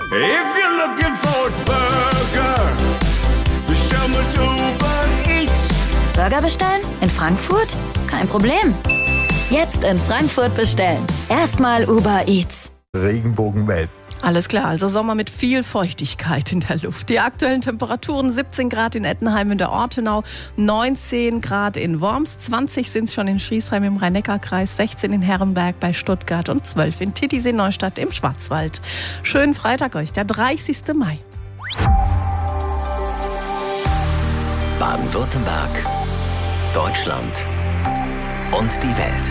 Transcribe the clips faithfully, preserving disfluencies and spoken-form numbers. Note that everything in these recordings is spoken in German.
If you're looking for a burger, bestell mit Uber Eats. Burger bestellen? In Frankfurt? Kein Problem. Jetzt in Frankfurt bestellen. Erstmal Uber Eats. Regenbogenwelt. Alles klar, also Sommer mit viel Feuchtigkeit in der Luft. Die aktuellen Temperaturen: siebzehn Grad in Ettenheim in der Ortenau, neunzehn Grad in Worms, zwanzig sind es schon in Schriesheim im Rhein-Neckar-Kreis, sechzehn in Herrenberg bei Stuttgart und zwölf in Titisee-Neustadt im Schwarzwald. Schönen Freitag euch, der dreißigsten Mai. Baden-Württemberg, Deutschland und die Welt.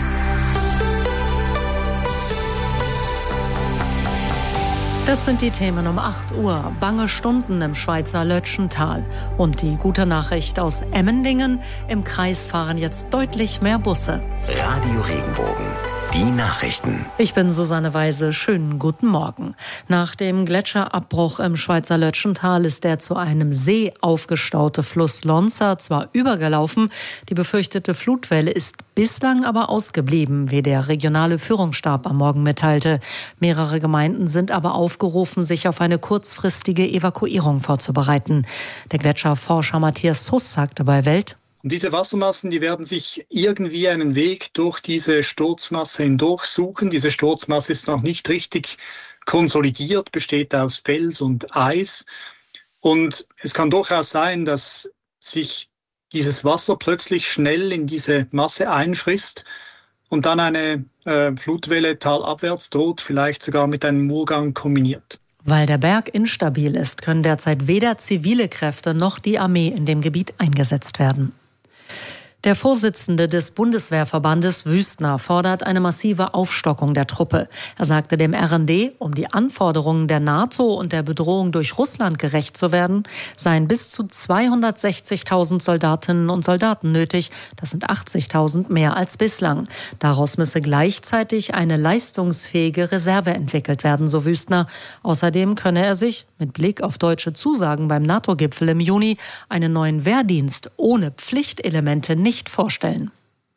Das sind die Themen um acht Uhr. Bange Stunden im Schweizer Lötschental. Und die gute Nachricht aus Emmendingen: Im Kreis fahren jetzt deutlich mehr Busse. Radio Regenbogen. Die Nachrichten. Ich bin Susanne Weise. Schönen guten Morgen. Nach dem Gletscherabbruch im Schweizer Lötschental ist der zu einem See aufgestaute Fluss Lonza zwar übergelaufen, die befürchtete Flutwelle ist bislang aber ausgeblieben, wie der regionale Führungsstab am Morgen mitteilte. Mehrere Gemeinden sind aber aufgerufen, sich auf eine kurzfristige Evakuierung vorzubereiten. Der Gletscherforscher Matthias Huss sagte bei Welt: Und diese Wassermassen, die werden sich irgendwie einen Weg durch diese Sturzmasse hindurch suchen. Diese Sturzmasse ist noch nicht richtig konsolidiert, besteht aus Fels und Eis. Und es kann durchaus sein, dass sich dieses Wasser plötzlich schnell in diese Masse einfrisst und dann eine äh, Flutwelle talabwärts droht, vielleicht sogar mit einem Murgang kombiniert. Weil der Berg instabil ist, können derzeit weder zivile Kräfte noch die Armee in dem Gebiet eingesetzt werden. Der Vorsitzende des Bundeswehrverbandes Wüstner fordert eine massive Aufstockung der Truppe. Er sagte dem R N D, um die Anforderungen der NATO und der Bedrohung durch Russland gerecht zu werden, seien bis zu zweihundertsechzigtausend Soldatinnen und Soldaten nötig. Das sind achtzigtausend mehr als bislang. Daraus müsse gleichzeitig eine leistungsfähige Reserve entwickelt werden, so Wüstner. Außerdem könne er sich, mit Blick auf deutsche Zusagen beim NATO-Gipfel im Juni, einen neuen Wehrdienst ohne Pflichtelemente nicht vorstellen.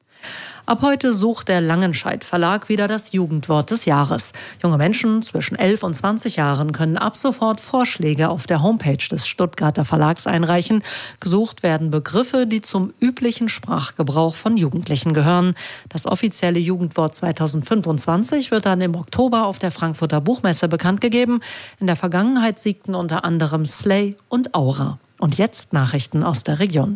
Ab heute sucht der Langenscheidt Verlag wieder das Jugendwort des Jahres. Junge Menschen zwischen elf und zwanzig Jahren können ab sofort Vorschläge auf der Homepage des Stuttgarter Verlags einreichen. Gesucht werden Begriffe, die zum üblichen Sprachgebrauch von Jugendlichen gehören. Das offizielle Jugendwort zweitausendfünfundzwanzig wird dann im Oktober auf der Frankfurter Buchmesse bekannt gegeben. In der Vergangenheit siegten unter anderem Slay und Aura. Und jetzt Nachrichten aus der Region.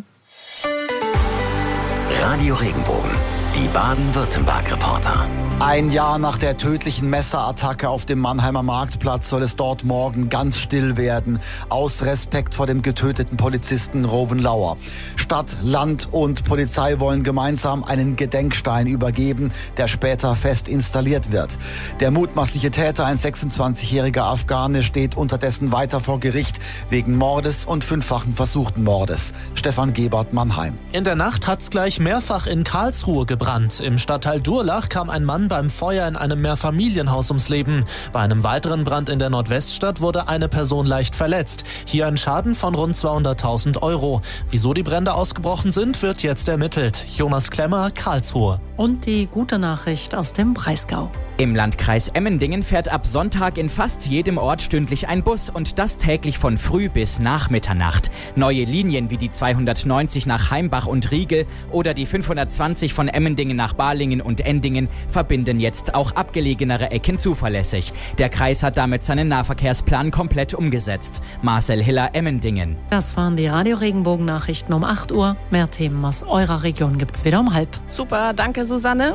Radio Regenbogen. Die Baden-Württemberg-Reporter. Ein Jahr nach der tödlichen Messerattacke auf dem Mannheimer Marktplatz soll es dort morgen ganz still werden. Aus Respekt vor dem getöteten Polizisten Rowan Lauer. Stadt, Land und Polizei wollen gemeinsam einen Gedenkstein übergeben, der später fest installiert wird. Der mutmaßliche Täter, ein sechsundzwanzigjähriger Afghane, steht unterdessen weiter vor Gericht wegen Mordes und fünffachen versuchten Mordes. Stefan Gebert, Mannheim. In der Nacht hat's gleich mehrfach in Karlsruhe gebrannt. Im Stadtteil Durlach kam ein Mann beim Feuer in einem Mehrfamilienhaus ums Leben. Bei einem weiteren Brand in der Nordweststadt wurde eine Person leicht verletzt. Hier ein Schaden von rund zweihunderttausend Euro. Wieso die Brände ausgebrochen sind, wird jetzt ermittelt. Jonas Klemmer, Karlsruhe. Und die gute Nachricht aus dem Breisgau. Im Landkreis Emmendingen fährt ab Sonntag in fast jedem Ort stündlich ein Bus und das täglich von früh bis nach Mitternacht. Neue Linien wie die zweihundertneunzig nach Heimbach und Riegel oder die fünfhundertzwanzig von Emmendingen nach Balingen und Endingen verbinden jetzt auch abgelegenere Ecken zuverlässig. Der Kreis hat damit seinen Nahverkehrsplan komplett umgesetzt. Marcel Hiller, Emmendingen. Das waren die Radio Regenbogen Nachrichten um acht Uhr. Mehr Themen aus eurer Region gibt's wieder um halb. Super, danke Susanne.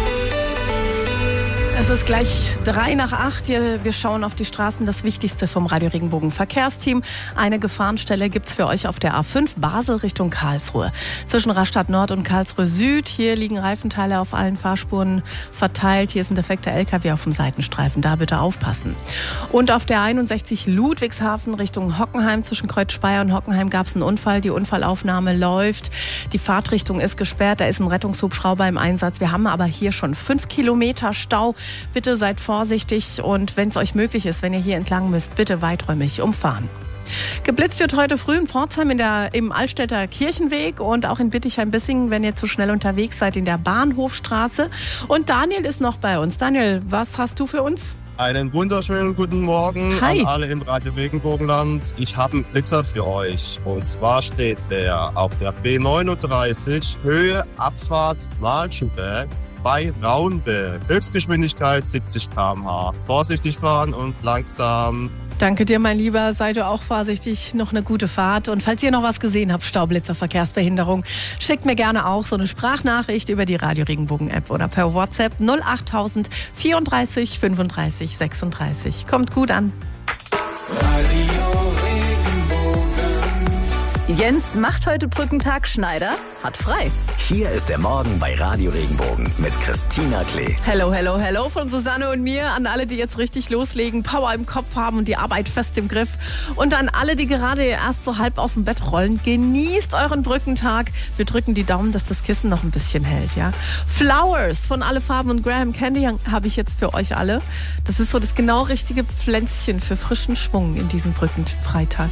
Es ist gleich drei nach acht. Wir schauen auf die Straßen. Das Wichtigste vom Radio Regenbogen Verkehrsteam. Eine Gefahrenstelle gibt's für euch auf der A fünf Basel Richtung Karlsruhe. Zwischen Rastatt Nord und Karlsruhe Süd. Hier liegen Reifenteile auf allen Fahrspuren verteilt. Hier ist ein defekter L K W auf dem Seitenstreifen. Da bitte aufpassen. Und auf der einundsechzig Ludwigshafen Richtung Hockenheim. Zwischen Kreuz Speyer und Hockenheim gab's einen Unfall. Die Unfallaufnahme läuft. Die Fahrtrichtung ist gesperrt. Da ist ein Rettungshubschrauber im Einsatz. Wir haben aber hier schon fünf Kilometer Stau. Bitte seid vorsichtig und wenn es euch möglich ist, wenn ihr hier entlang müsst, bitte weiträumig umfahren. Geblitzt wird heute früh in Pforzheim in der, im Altstädter Kirchenweg und auch in Bittigheim-Bissingen, wenn ihr zu schnell unterwegs seid, in der Bahnhofstraße. Und Daniel ist noch bei uns. Daniel, was hast du für uns? Einen wunderschönen guten Morgen Hi. an alle im Radio Regenbogenland. Ich habe einen Blitzer für euch. Und zwar steht der auf der B neununddreißig Höhe Abfahrt Malschenberg bei Raunberg. Höchstgeschwindigkeit siebzig Kilometer pro Stunde. Vorsichtig fahren und langsam. Danke dir, mein Lieber. Sei du auch vorsichtig. Noch eine gute Fahrt. Und falls ihr noch was gesehen habt, Staublitzer, Verkehrsbehinderung, schickt mir gerne auch so eine Sprachnachricht über die Radio Regenbogen App oder per WhatsApp null acht tausend vierunddreißig fünfunddreißig sechsunddreißig. Kommt gut an. Jens macht heute Brückentag, Schneider hat frei. Hier ist der Morgen bei Radio Regenbogen mit Christina Klee. Hello, hello, hello von Susanne und mir. An alle, die jetzt richtig loslegen, Power im Kopf haben und die Arbeit fest im Griff. Und an alle, die gerade erst so halb aus dem Bett rollen, genießt euren Brückentag. Wir drücken die Daumen, dass das Kissen noch ein bisschen hält, ja. Flowers von Alle Farben und Graham Candy habe ich jetzt für euch alle. Das ist so das genau richtige Pflänzchen für frischen Schwung in diesem Brückenfreitag.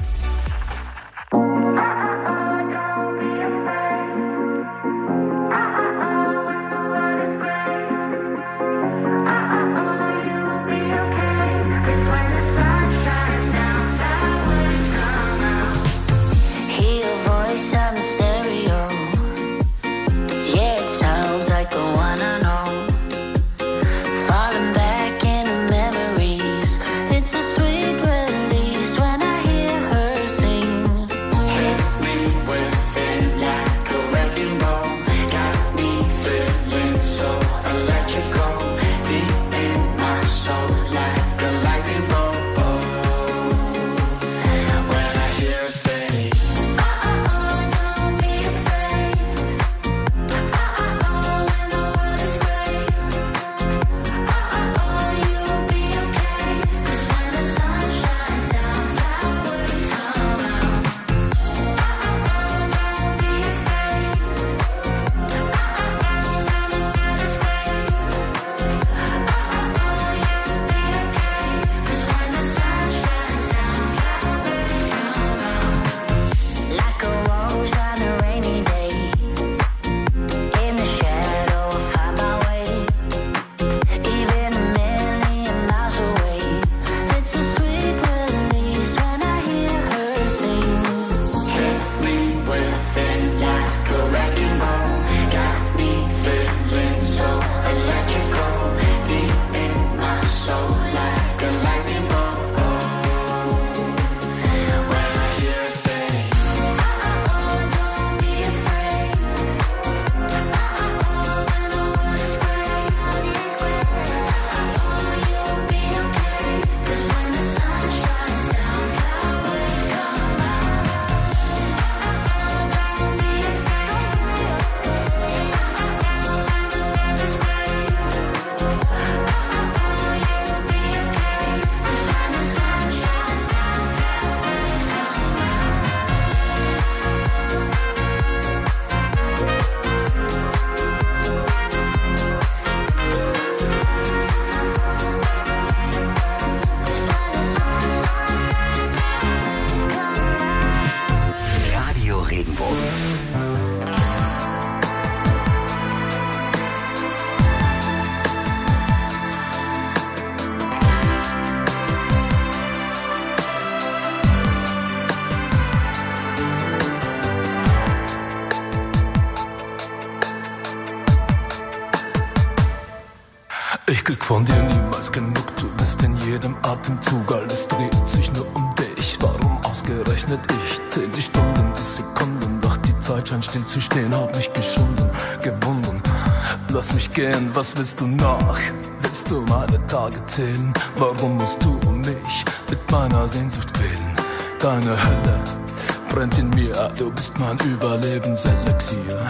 Ich krieg von dir niemals genug, du bist in jedem Atemzug, alles dreht sich nur um dich. Warum ausgerechnet ich? Zähl die Stunden, die Sekunden, doch die Zeit scheint still zu stehen, hab mich geschunden, gewunden. Lass mich gehen, was willst du noch? Willst du meine Tage zählen? Warum musst du um mich mit meiner Sehnsucht quälen? Deine Hölle brennt in mir, du bist mein Überlebenselixier.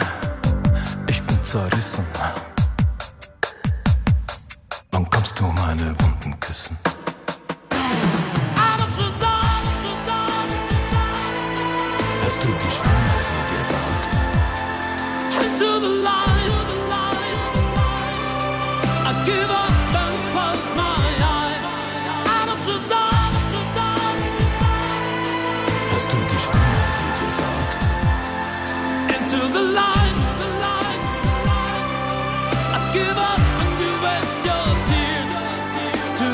Ich bin zerrissen. Wann kommst du meine Wunden küssen? Hörst du die Stimme, die dir sagt: Into the light, I give up and close my eyes. Out of the dark, hörst du die Stimme, die dir sagt: Into the light, I give up and you waste your tears. To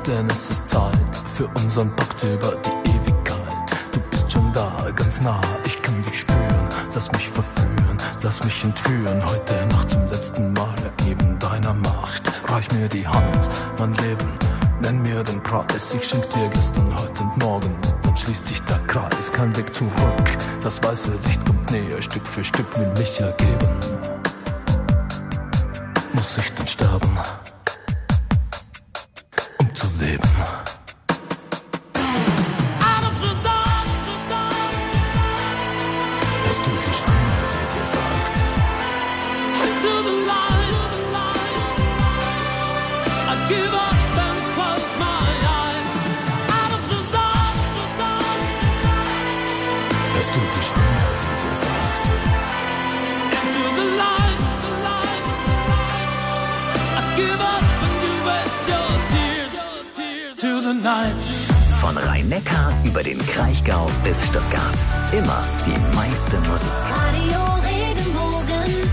denn es ist Zeit für unseren Pakt über die Ewigkeit. Du bist schon da, ganz nah, ich kann dich spüren. Lass mich verführen, lass mich entführen. Heute Nacht zum letzten Mal ergeben deiner Macht. Reich mir die Hand, mein Leben, nenn mir den Preis. Ich schenk dir gestern, heute und morgen. Dann schließt sich der Kreis, kein Weg zurück. Das weiße Licht kommt näher, Stück für Stück will mich ergeben. Muss ich denn sterben, um zu leben? Hörst du die Stimme, die dir sagt: Into the light, I give up and close my eyes. Out of the dark, hörst du die Stimme, die dir sagt: Into the light, I give up and you waste your tears. To the night. Von Rhein-Neckar über den Kraichgau bis Stuttgart. Immer die meiste Musik. Radio Regenbogen.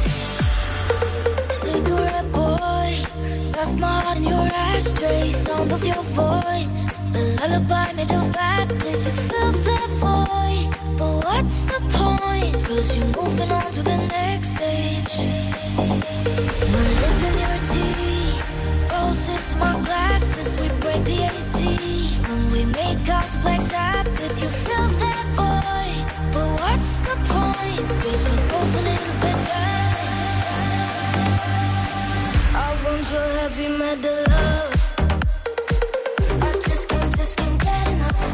Cigarette boy, left my heart in your ashtray. Sound of your voice, the lullaby made of badness. You fill that void, but what's the point? Cause you're moving on to the next stage. My lip in your teeth, roses, my glasses. We break the A C. When we make out to Black Sabbath, you fill that void, but what's the point? Cause we're both a little bit damaged. I want your heavy metal love. I just can't, just can't get enough.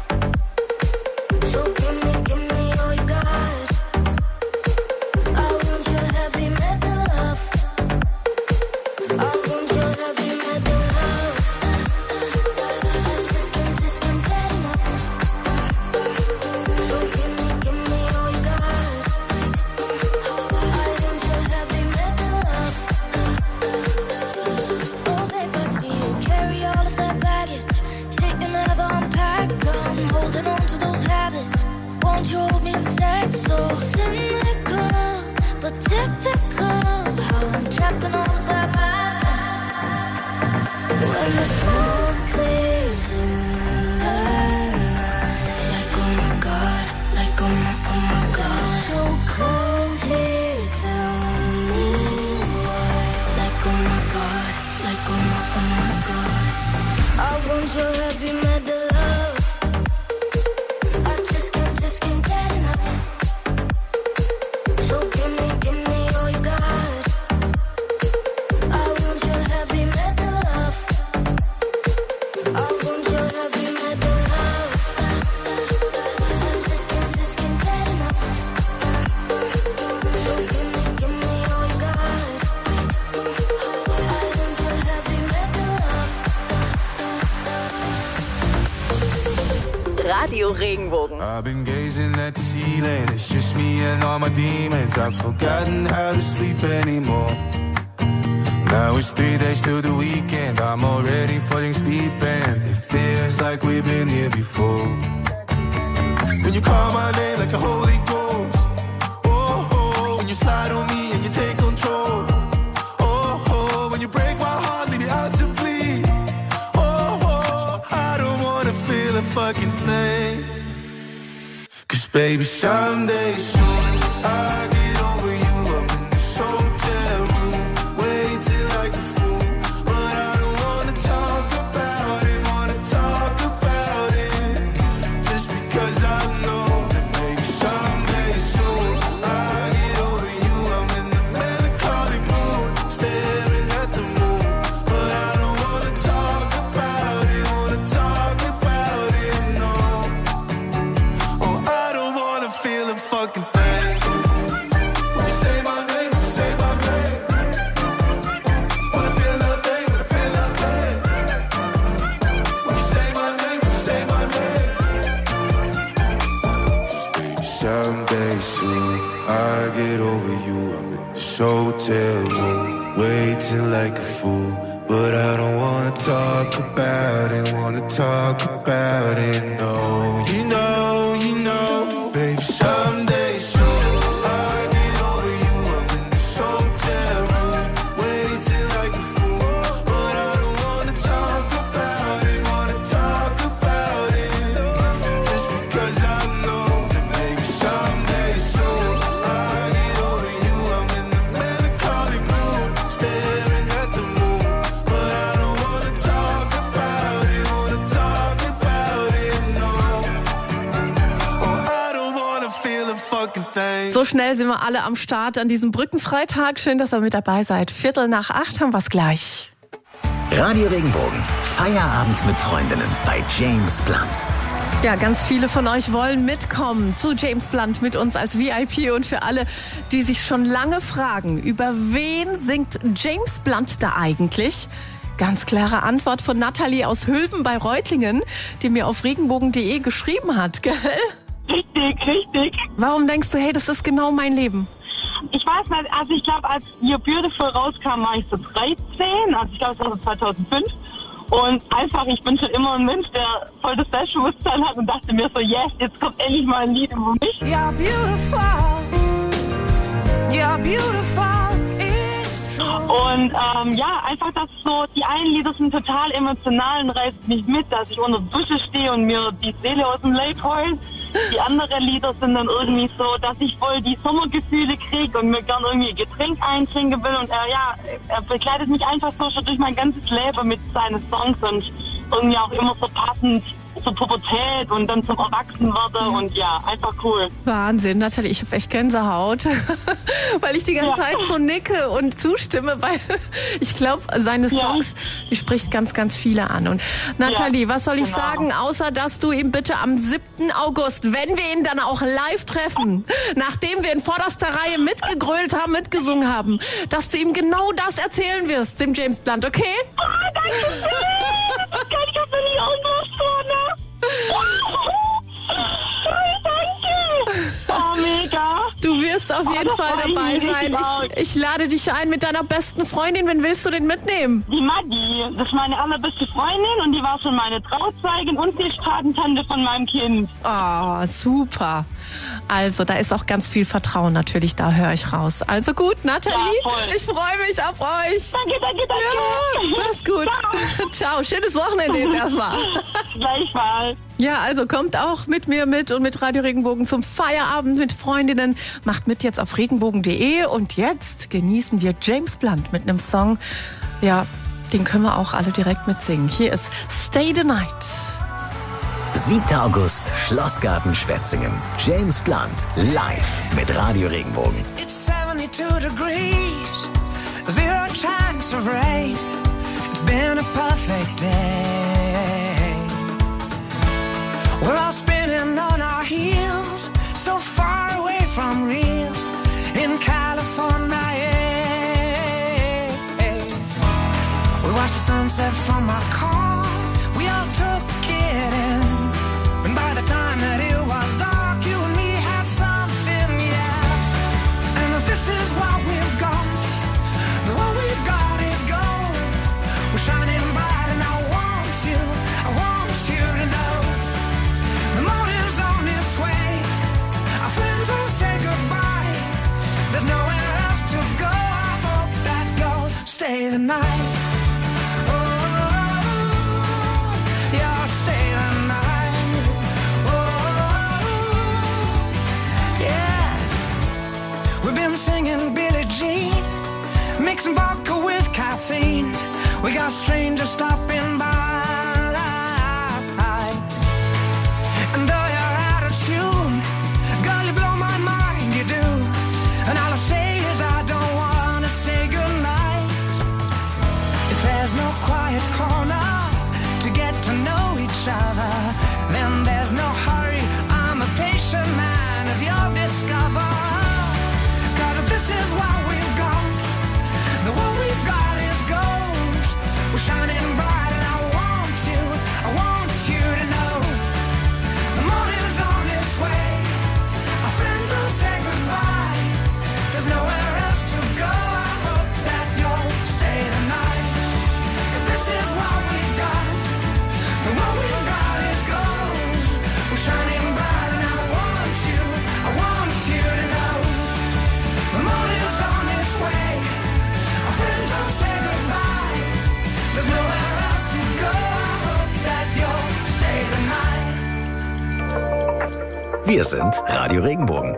So give me, give me all you got. I want your heavy metal love. I want your heavy metal love. Radio Regenbogen. I've been gazing at the ceiling, it's just me and all my demons. I've forgotten how to sleep anymore. Now it's three days till the weekend, I'm already falling deep and it feels like we've been here before. When you call my name like a Holy Ghost, oh, oh, when you slide on me and you take control, oh, oh, when you break my heart, leave me out to bleed, oh, oh, I don't wanna feel a fucking thing. Cause baby, someday soon I get over you, I'm in this hotel room, waiting like a fool, but I don't wanna talk about it, wanna talk about it, just because I know that maybe someday soon I get over you, I'm in the melancholy mood, staring at the moon, but I don't wanna talk about it, wanna talk about it, no. Oh, I don't wanna feel a fucking thing. When you say my name, when you say my name, wanna feel nothing, wanna feel nothing. When you say my name, when you say my name, just baby, someday soon I get over you. I'm in this hotel room, waiting like a fool, but I don't wanna talk about it, wanna talk about it, no. You know, you know, baby, someday soon I get over you. I'm in this hotel room, waiting like a fool, but I don't wanna talk about schnell sind wir alle am Start an diesem Brückenfreitag. Schön, dass ihr mit dabei seid. Viertel nach acht haben wir es gleich. Radio Regenbogen. Feierabend mit Freundinnen bei James Blunt. Ja, ganz viele von euch wollen mitkommen zu James Blunt mit uns als V I P. Und für alle, die sich schon lange fragen, über wen singt James Blunt da eigentlich? Ganz klare Antwort von Nathalie aus Hülben bei Reutlingen, die mir auf regenbogen punkt de geschrieben hat, gell? Richtig, richtig. Warum denkst du, hey, das ist genau mein Leben? Ich weiß nicht, also ich glaube, als You're Beautiful rauskam, war ich so dreizehn, also ich glaube, es war so zweitausendfünf. Und einfach, ich bin schon immer ein Mensch, der voll das Selbstbewusstsein hat und dachte mir so, yes, jetzt kommt endlich mal ein Lied über mich. You're beautiful, you're beautiful. Und ähm, ja, einfach, dass so, die einen Lieder sind total emotional und reißt mich mit, dass ich unter der Dusche stehe und mir die Seele aus dem Leib heult. Die anderen Lieder sind dann irgendwie so, dass ich voll die Sommergefühle kriege und mir gern irgendwie ein Getränk eintrinken will. Und er, ja, er begleitet mich einfach so schon durch mein ganzes Leben mit seinen Songs und irgendwie auch immer so passend zur Pubertät und dann zum Erwachsenwerden und ja, einfach cool. Wahnsinn, Nathalie, ich habe echt Gänsehaut, weil ich die ganze ja. Zeit so nicke und zustimme, weil ich glaube, seine Songs, ja. die spricht ganz, ganz viele an. Und Nathalie, ja, was soll ich genau. sagen, außer dass du ihm bitte am siebten August, wenn wir ihn dann auch live treffen, nachdem wir in vorderster Reihe mitgegrölt haben, mitgesungen haben, dass du ihm genau das erzählen wirst, dem James Blunt, okay? Oh, danke schön! Das kann ich auf den Augen vorne. Oh, mega. Du wirst auf jeden oh, Fall dabei sein. Ich, ich lade dich ein mit deiner besten Freundin. Wen willst du denn mitnehmen? Die Maggie. Das ist meine allerbeste Freundin und die war schon meine Trauzeugin und die Patentante von meinem Kind. Oh, super. Also, da ist auch ganz viel Vertrauen natürlich, da höre ich raus. Also gut, Nathalie, ja, ich freue mich auf euch. Danke, danke, danke. Ja, mach's gut. Ciao. Ciao, schönes Wochenende jetzt erstmal. Gleichfalls. Ja, also kommt auch mit mir mit und mit Radio Regenbogen zum Feierabend mit Freundinnen. Macht mit jetzt auf regenbogen punkt de und jetzt genießen wir James Blunt mit einem Song, ja, den können wir auch alle direkt mitsingen. Hier ist Stay the Night. siebter August, Schlossgarten Schwetzingen. James Blunt, live mit Radio Regenbogen. It's seventy-two degrees, zero chance of rain. It's been a perfect day. We're all spinning on our heels, so far away from real, in California. We watched the sunset from our car, we all took it in. And by the time that it was dark, you and me had something, yeah. And if this is what we've got, then what we've got is gold. We're shining bright and I want you, I want you to know. The morning's on its way, our friends will say goodbye. There's nowhere else to go, I hope that you'll stay the night. Singing Billie Jean, mixing vodka with caffeine. We got strangers stopping by. And though you're out of tune, girl, you blow my mind, you do. And all I say is I don't wanna say goodnight. If there's no quiet corner to get to know each other, then there's no hurry. I'm a patient man, as you'll discover. This is what we've got, the what we've got is gold. We're shining bright and I want you, I want you to know. The morning's on its way, our friends will say goodbye. There's nowhere else to go, I hope that you'll stay the night. 'Cause this is what we've got, the what we've got is gold. We're shining bright and I want you, I want you to know. The morning's on its way, our friends don't say goodbye. There's nowhere else to go, I hope that you'll stay the night. Wir sind Radio Regenbogen.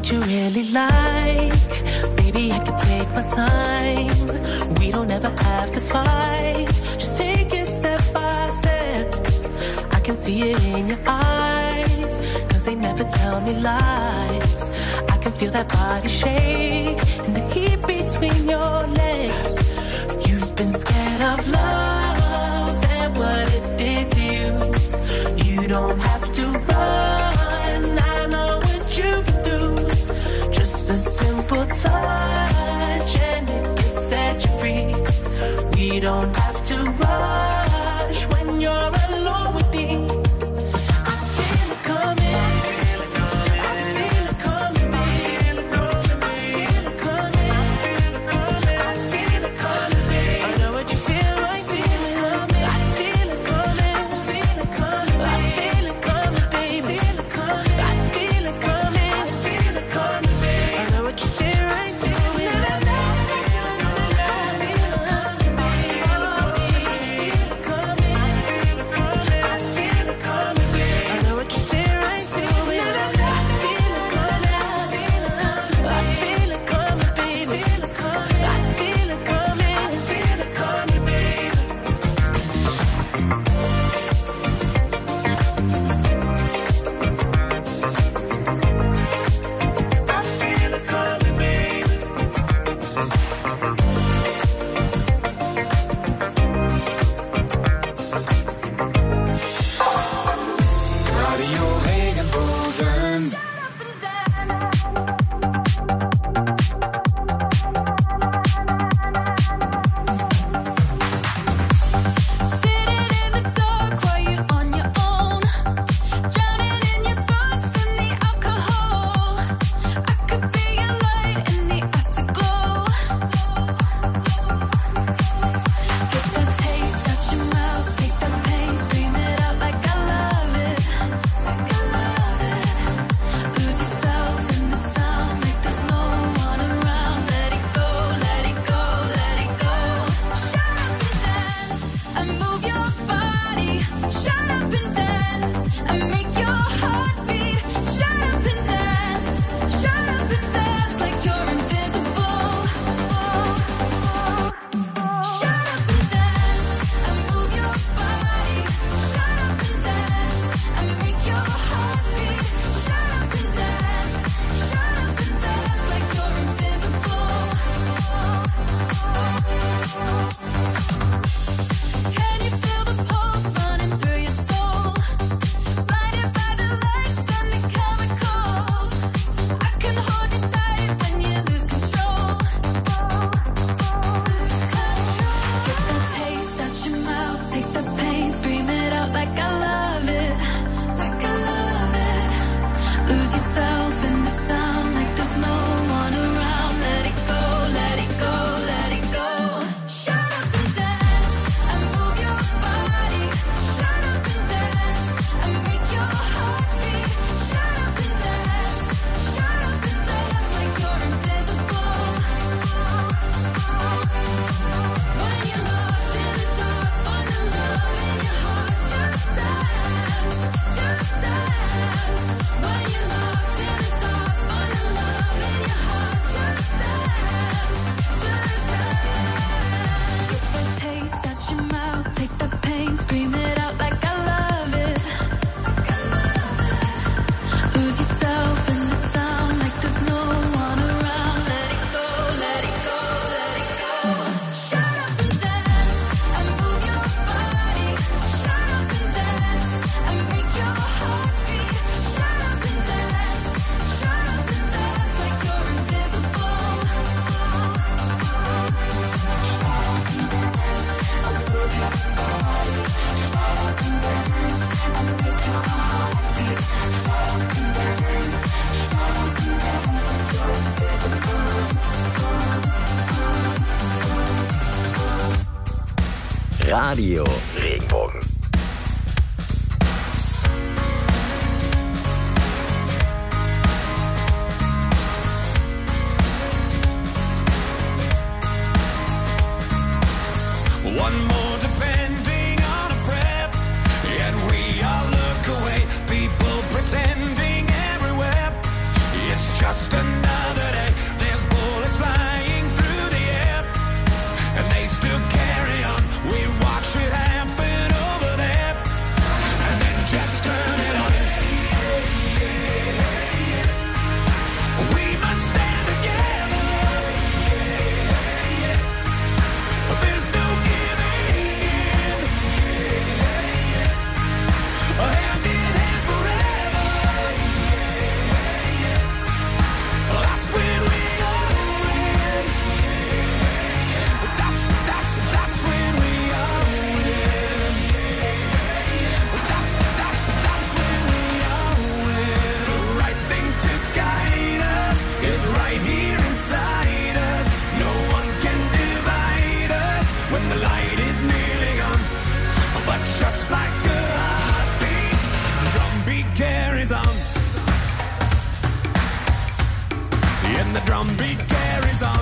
what you really like. Baby, I can take my time. We don't ever have to fight. Just take it step by step. I can see it in your eyes, cause they never tell me lies. I can feel that body shake and the heat between your legs. You've been scared of love and what it did to you. You don't have to run, I know what you can do. Just a simple touch and it can set you free. We don't have to rush when you're alone with me. I feel it coming. I feel it coming, baby. I feel it coming. I feel it coming, baby. I know what you feel like, feel it coming. I feel it coming. I feel it coming, I feel it coming, baby. I feel it coming. I feel it coming, baby. I know what you feel right, feel it. Radio Regenbogen. One more depending on a prep, yet we all look away. People pretending everywhere. It's just an beat carries on.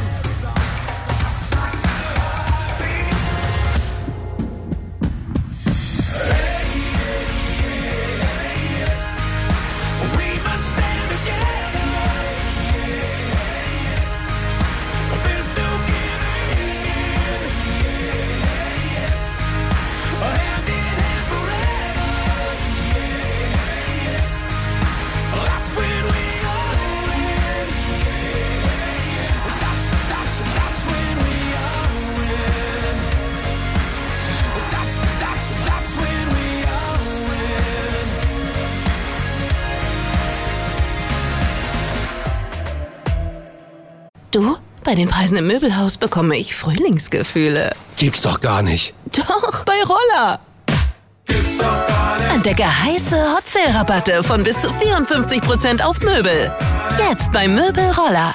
Du, bei den Preisen im Möbelhaus bekomme ich Frühlingsgefühle. Gibt's doch gar nicht. Doch, bei Roller. Gibt's doch gar nicht. Entdecke heiße Hot Sale Rabatte von bis zu vierundfünfzig Prozent auf Möbel. Jetzt bei Möbel Roller.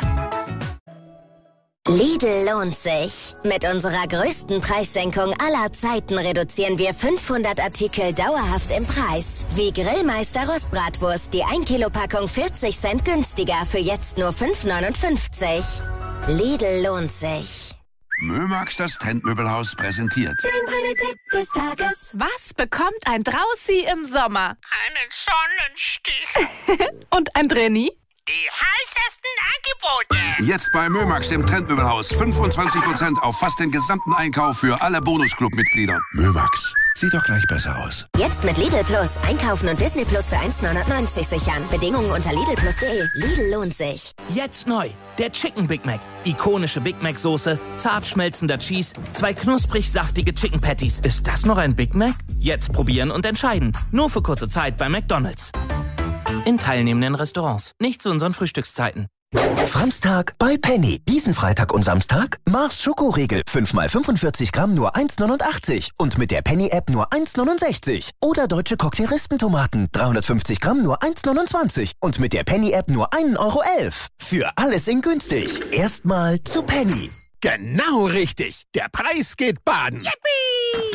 Lidl lohnt sich. Mit unserer größten Preissenkung aller Zeiten reduzieren wir fünfhundert Artikel dauerhaft im Preis. Wie Grillmeister Rostbratwurst, die ein Kilo Packung vierzig Cent günstiger für jetzt nur fünf neunundfünfzig. Lidl lohnt sich. Mömax, das Trendmöbelhaus, präsentiert. Den Tipp des Tages. Was bekommt ein Draußi im Sommer? Einen Sonnenstich. Und ein Drenni? Die heißesten Angebote. Jetzt bei Mömax, dem Trendmöbelhaus, fünfundzwanzig Prozent auf fast den gesamten Einkauf für alle Bonusclub-Mitglieder. Mömax, sieht doch gleich besser aus. Jetzt mit Lidl Plus. Einkaufen und Disney Plus für eins neunundneunzig sichern. Bedingungen unter lidl plus punkt de. Lidl lohnt sich. Jetzt neu. Der Chicken Big Mac. Ikonische Big Mac Soße, zart schmelzender Cheese, zwei knusprig saftige Chicken Patties. Ist das noch ein Big Mac? Jetzt probieren und entscheiden. Nur für kurze Zeit bei McDonald's. In teilnehmenden Restaurants. Nicht zu unseren Frühstückszeiten. Franztag bei Penny. Diesen Freitag und Samstag Mars Schokoriegel. fünf mal fünfundvierzig Gramm nur eins neunundachtzig. Und mit der Penny-App nur eins neunundsechzig. Oder deutsche Cocktailrispentomaten. dreihundertfünfzig Gramm nur eins neunundzwanzig. Und mit der Penny-App nur ein Euro elf. Für alles in günstig. Erstmal zu Penny. Genau richtig. Der Preis geht baden. Yippie!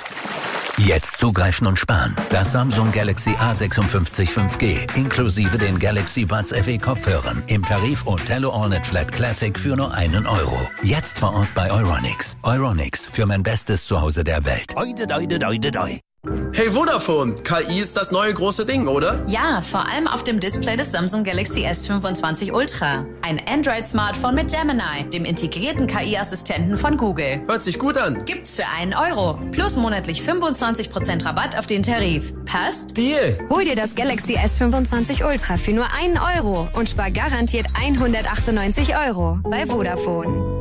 Jetzt zugreifen und sparen. Das Samsung Galaxy A fünfundfünfzig fünf G inklusive den Galaxy Buds F E Kopfhörern im Tarif Othello AllNet Flat Classic für nur einen Euro. Jetzt vor Ort bei Euronics. Euronics, für mein bestes Zuhause der Welt. Oide, oide, oide, oide. Hey Vodafone, K I ist das neue große Ding, oder? Ja, vor allem auf dem Display des Samsung Galaxy S fünfundzwanzig Ultra. Ein Android-Smartphone mit Gemini, dem integrierten K I-Assistenten von Google. Hört sich gut an. Gibt's für einen Euro. Plus monatlich fünfundzwanzig Prozent Rabatt auf den Tarif. Passt? Deal. Hol dir das Galaxy S fünfundzwanzig Ultra für nur einen Euro und spar garantiert hundertachtundneunzig Euro bei Vodafone.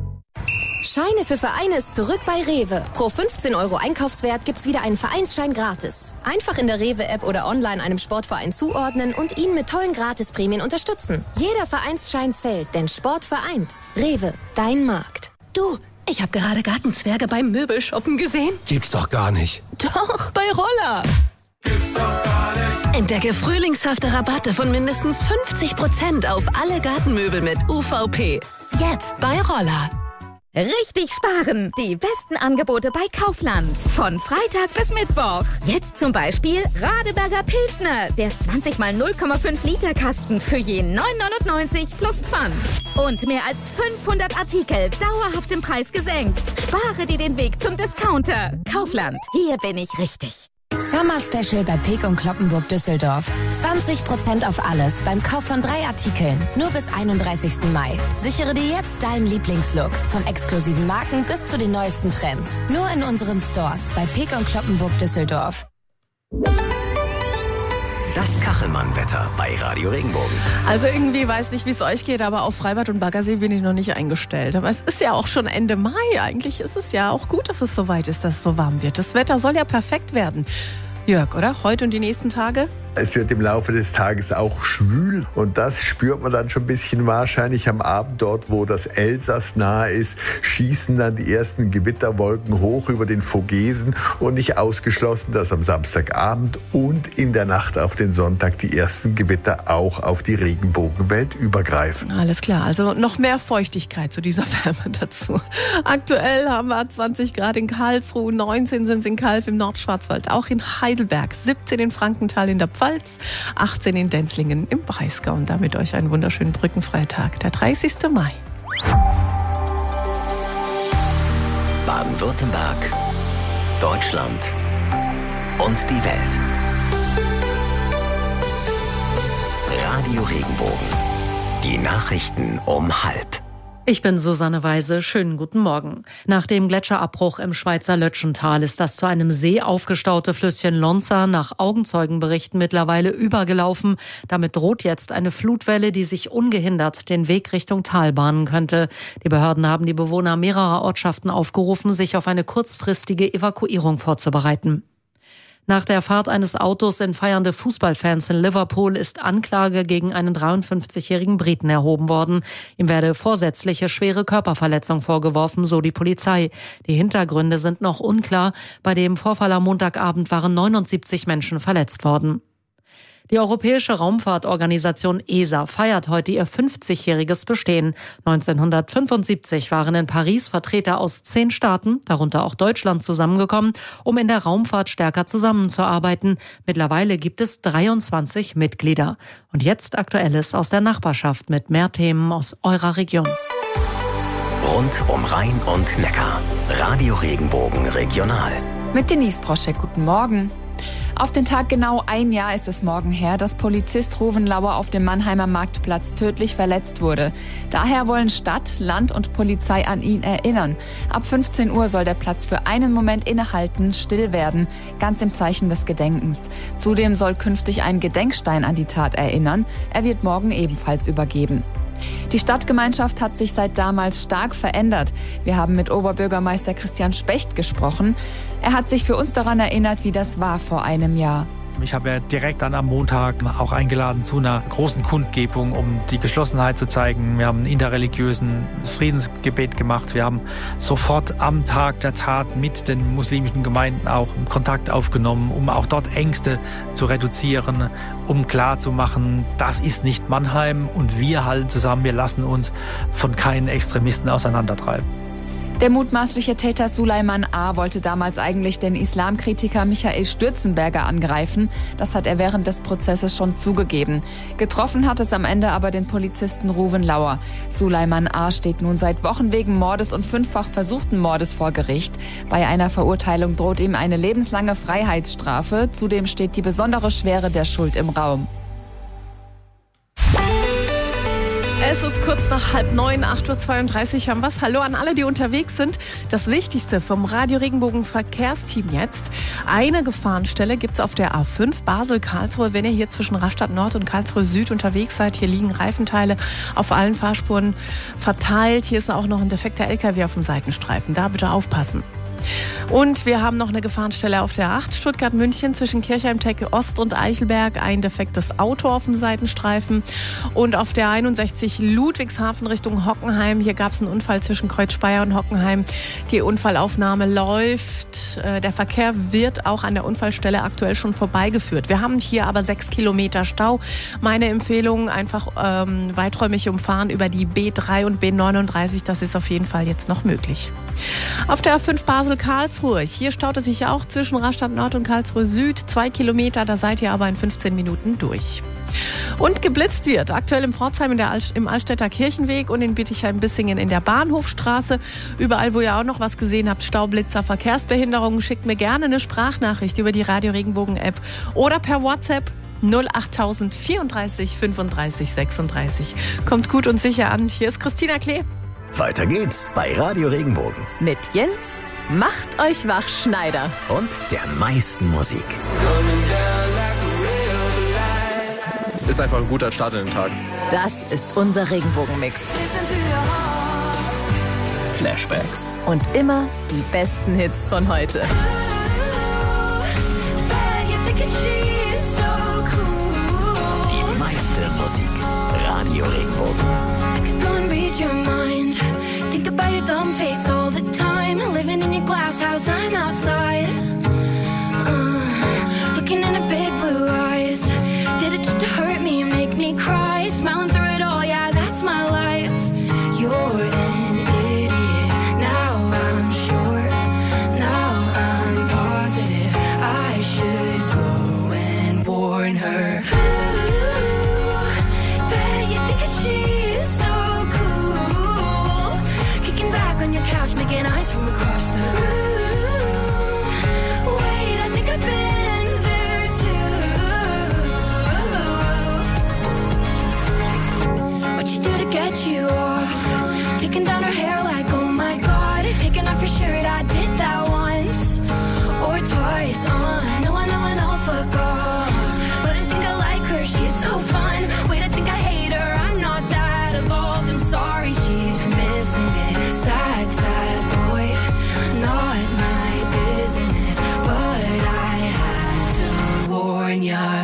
Scheine für Vereine ist zurück bei Rewe. Pro fünfzehn Euro Einkaufswert gibt's wieder einen Vereinsschein gratis. Einfach in der Rewe-App oder online einem Sportverein zuordnen und ihn mit tollen Gratisprämien unterstützen. Jeder Vereinsschein zählt, denn Sport vereint. Rewe, dein Markt. Du, ich habe gerade Gartenzwerge beim Möbelshoppen gesehen. Gibt's doch gar nicht. Doch, bei Roller. Gibt's doch gar nicht. Entdecke frühlingshafte Rabatte von mindestens fünfzig Prozent auf alle Gartenmöbel mit U V P. Jetzt bei Roller. Richtig sparen! Die besten Angebote bei Kaufland. Von Freitag bis Mittwoch. Jetzt zum Beispiel Radeberger Pilsner. Der zwanzig mal null Komma fünf Liter Kasten für je neun neunundneunzig plus Pfand. Und mehr als fünfhundert Artikel dauerhaft im Preis gesenkt. Spare dir den Weg zum Discounter. Kaufland. Hier bin ich richtig. Summer Special bei Peek und Kloppenburg Düsseldorf. zwanzig Prozent auf alles beim Kauf von drei Artikeln. Nur bis einunddreißigsten Mai. Sichere dir jetzt deinen Lieblingslook. Von exklusiven Marken bis zu den neuesten Trends. Nur in unseren Stores bei Peek und Kloppenburg Düsseldorf. Das Kachelmann-Wetter bei Radio Regenbogen. Also irgendwie weiß nicht, wie es euch geht, aber auf Freibad und Baggersee bin ich noch nicht eingestellt. Aber es ist ja auch schon Ende Mai. Eigentlich ist es ja auch gut, dass es so weit ist, dass es so warm wird. Das Wetter soll ja perfekt werden. Jörg, oder? Heute und die nächsten Tage? Es wird im Laufe des Tages auch schwül und das spürt man dann schon ein bisschen wahrscheinlich am Abend dort, wo das Elsass nahe ist, schießen dann die ersten Gewitterwolken hoch über den Vogesen und nicht ausgeschlossen, dass am Samstagabend und in der Nacht auf den Sonntag die ersten Gewitter auch auf die Regenbogenwelt übergreifen. Alles klar, also noch mehr Feuchtigkeit zu dieser Wärme dazu. Aktuell haben wir zwanzig Grad in Karlsruhe, neunzehn sind es in Kalf, im Nordschwarzwald, auch in Heidelberg Heidelberg, siebzehn in Frankenthal in der Pfalz, achtzehn in Denzlingen im Breisgau. Und damit euch einen wunderschönen Brückenfreitag, der dreißigsten Mai. Baden-Württemberg, Deutschland und die Welt. Radio Regenbogen. Die Nachrichten um halb. Ich bin Susanne Weise. Schönen guten Morgen. Nach dem Gletscherabbruch im Schweizer Lötschental ist das zu einem See aufgestaute Flüsschen Lonza nach Augenzeugenberichten mittlerweile übergelaufen. Damit droht jetzt eine Flutwelle, die sich ungehindert den Weg Richtung Tal bahnen könnte. Die Behörden haben die Bewohner mehrerer Ortschaften aufgerufen, sich auf eine kurzfristige Evakuierung vorzubereiten. Nach der Fahrt eines Autos in feiernde Fußballfans in Liverpool ist Anklage gegen einen dreiundfünfzigjährigen Briten erhoben worden. Ihm werde vorsätzliche schwere Körperverletzung vorgeworfen, so die Polizei. Die Hintergründe sind noch unklar. Bei dem Vorfall am Montagabend waren neunundsiebzig Menschen verletzt worden. Die Europäische Raumfahrtorganisation E S A feiert heute ihr fünfzigjähriges Bestehen. neunzehnhundertfünfundsiebzig waren in Paris Vertreter aus zehn Staaten, darunter auch Deutschland, zusammengekommen, um in der Raumfahrt stärker zusammenzuarbeiten. Mittlerweile gibt es dreiundzwanzig Mitglieder. Und jetzt Aktuelles aus der Nachbarschaft mit mehr Themen aus eurer Region. Rund um Rhein und Neckar. Radio Regenbogen Regional. Mit Denise Broschek, guten Morgen. Auf den Tag genau ein Jahr ist es morgen her, dass Polizist Ruven Lauer auf dem Mannheimer Marktplatz tödlich verletzt wurde. Daher wollen Stadt, Land und Polizei an ihn erinnern. Ab fünfzehn Uhr soll der Platz für einen Moment innehalten, still werden, ganz im Zeichen des Gedenkens. Zudem soll künftig ein Gedenkstein an die Tat erinnern. Er wird morgen ebenfalls übergeben. Die Stadtgemeinschaft hat sich seit damals stark verändert. Wir haben mit Oberbürgermeister Christian Specht gesprochen. Er hat sich für uns daran erinnert, wie das war vor einem Jahr. Ich habe ja direkt dann am Montag auch eingeladen zu einer großen Kundgebung, um die Geschlossenheit zu zeigen. Wir haben einen interreligiösen Friedensgebet gemacht. Wir haben sofort am Tag der Tat mit den muslimischen Gemeinden auch Kontakt aufgenommen, um auch dort Ängste zu reduzieren, um klarzumachen, das ist nicht Mannheim und wir halten zusammen, wir lassen uns von keinen Extremisten auseinandertreiben. Der mutmaßliche Täter Suleiman A. wollte damals eigentlich den Islamkritiker Michael Stürzenberger angreifen. Das hat er während des Prozesses schon zugegeben. Getroffen hat es am Ende aber den Polizisten Ruven Lauer. Suleiman A. steht nun seit Wochen wegen Mordes und fünffach versuchten Mordes vor Gericht. Bei einer Verurteilung droht ihm eine lebenslange Freiheitsstrafe. Zudem steht die besondere Schwere der Schuld im Raum. Es ist kurz nach halb neun, acht Uhr zweiunddreißig haben wir's. Hallo an alle, die unterwegs sind. Das Wichtigste vom Radio Regenbogen Verkehrsteam jetzt. Eine Gefahrenstelle gibt's auf der A fünf Basel-Karlsruhe. Wenn ihr hier zwischen Rastatt Nord und Karlsruhe Süd unterwegs seid, hier liegen Reifenteile auf allen Fahrspuren verteilt. Hier ist auch noch ein defekter L K W auf dem Seitenstreifen. Da bitte aufpassen. Und wir haben noch eine Gefahrenstelle auf der acht, Stuttgart-München zwischen Kirchheim-Tecke Ost und Eichelberg, ein defektes Auto auf dem Seitenstreifen. Und auf der einundsechzig Ludwigshafen Richtung Hockenheim, hier gab es einen Unfall zwischen Kreuzspeier und Hockenheim. Die Unfallaufnahme läuft, der Verkehr wird auch an der Unfallstelle aktuell schon vorbeigeführt. Wir haben hier aber sechs Kilometer Stau. Meine Empfehlung, einfach ähm, weiträumig umfahren über die B drei und B neununddreißig, das ist auf jeden Fall jetzt noch möglich. Auf der A fünf Basel-Karlsruhe, hier staut es sich auch zwischen Rastatt Nord und Karlsruhe Süd. Zwei Kilometer, da seid ihr aber in fünfzehn Minuten durch. Und geblitzt wird aktuell in Pforzheim in der Al- im Altstädter Kirchenweg und in Bittigheim-Bissingen in der Bahnhofstraße. Überall, wo ihr auch noch was gesehen habt, Staublitzer, Verkehrsbehinderungen, schickt mir gerne eine Sprachnachricht über die Radio Regenbogen App oder per WhatsApp null acht null null vierunddreißig fünfunddreißig sechsunddreißig. Kommt gut und sicher an. Hier ist Christina Klee. Weiter geht's bei Radio Regenbogen. Mit Jens, macht euch wach, Schneider. Und der meisten Musik. Ist einfach ein guter Start in den Tag. Das ist unser Regenbogenmix. Flashbacks. Und immer die besten Hits von heute. Die meiste Musik. Radio Regenbogen. Think about your dumb face all the time. Living in your glass house, I'm outside. Uh, looking in her big blue eyes. Did it just to hurt me and make me cry? Smiling through it all, yeah, that's my life. You're an idiot. Now I'm sure. Now I'm positive I should go. taking down her hair like, oh my God, taking off your shirt, I did that once or twice. Uh, I know, I know, I know, fuck off. But I think I like her, she's so fun. Wait, I think I hate her, I'm not that evolved. I'm sorry, she's missing it. Sad, sad boy, not my business, but I had to warn ya.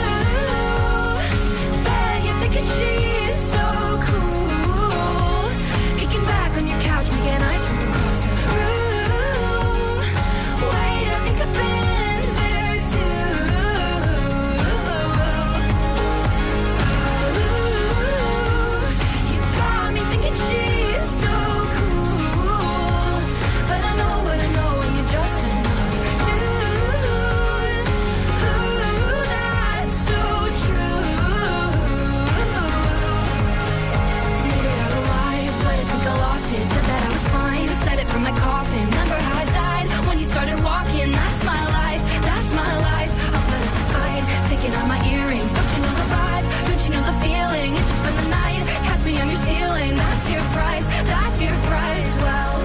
From my coffin, remember how I died when you started walking. That's my life, that's my life. I'll put up a fight, taking out my earrings. Don't you know the vibe? Don't you know the feeling? It's just been the night, catch me on your ceiling. That's your price, that's your price. Well,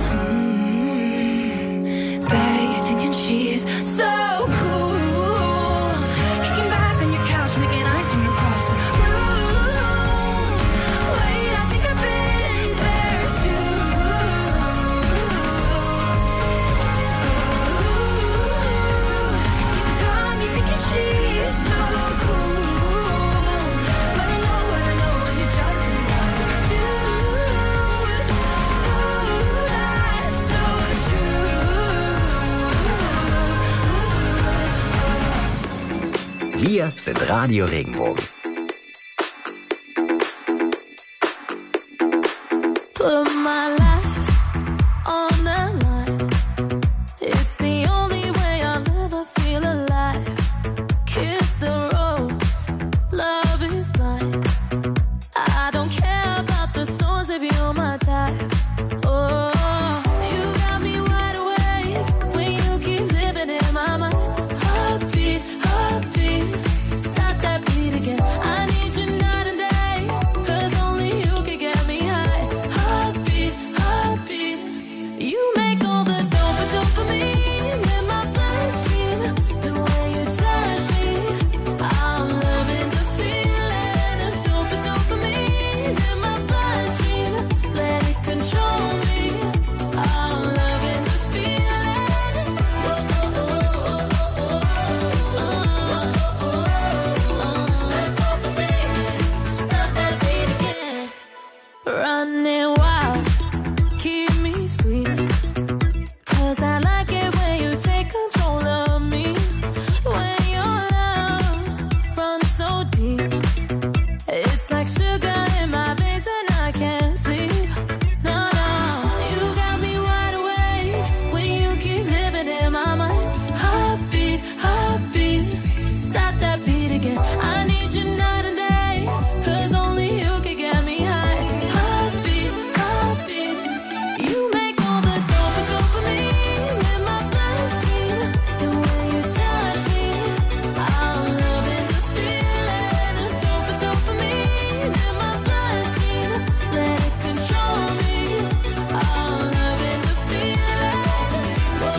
mm, bet you're thinking she's so cool, kicking back on your couch, making eyes from across the room. Wait, I think I've been there too. She's so cool, but I know what I know, and you're just another dude. Ooh, that's so true. Wir sind Radio Regenbogen. Put my life on the line. It's the only way I'll ever feel alive. Kiss the rose, love is blind. I don't care about the thorns if you're my type. Oh, you got me wide awake when you keep living in my mind. Heartbeat, heartbeat, stop that beat again. I need you night and day, 'cause only you can get me high. Heartbeat, heartbeat, you make all the dope dopamine in my bloodstream. The way you touch me, I'm loving the feeling of dope dopamine in my bloodstream. Let it control me. I'm loving the feeling. Let dopamine stop that beat again. Running wild, keep me sweet. 'Cause I like it when you take control of me. When your love runs so deep, it's like sugar in my veins and I can't sleep. No, no, you got me wide awake when you keep living in my mind. Heartbeat, heartbeat, stop that beat again. I need you night and day, 'cause only you can get me high. Heartbeat, heartbeat, you make all the dope dopamine in my bloodstream. The way you touch me, I'm loving the feeling of dope dopamine in my bloodstream. Let it control me. I'm loving the feeling. Let